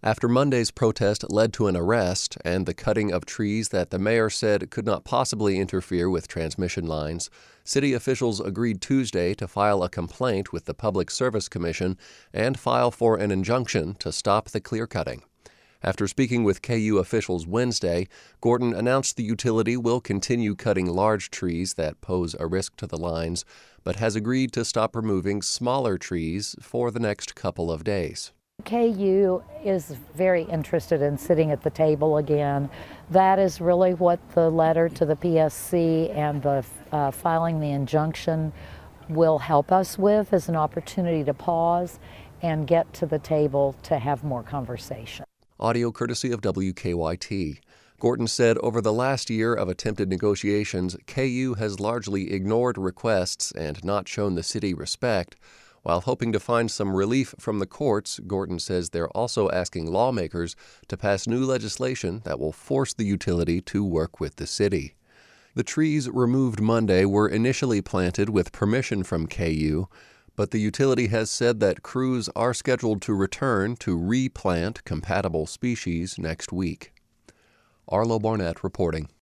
after Monday's protest led to an arrest and the cutting of trees that the mayor said could not possibly interfere with transmission lines. City officials agreed Tuesday to file a complaint with the Public Service Commission and file for an injunction to stop the clear-cutting. After speaking with KU officials Wednesday, Gordon announced the utility will continue cutting large trees that pose a risk to the lines, but has agreed to stop removing smaller trees for the next couple of days. KU is very interested in sitting at the table again. That is really what the letter to the PSC and the filing the injunction will help us with, as an opportunity to pause and get to the table to have more conversation. Audio courtesy of WKYT. Gordon said over the last year of attempted negotiations, KU has largely ignored requests and not shown the city respect. While hoping to find some relief from the courts, Gordon says they're also asking lawmakers to pass new legislation that will force the utility to work with the city. The trees removed Monday were initially planted with permission from KU, but the utility has said that crews are scheduled to return to replant compatible species next week. Arlo Barnett reporting.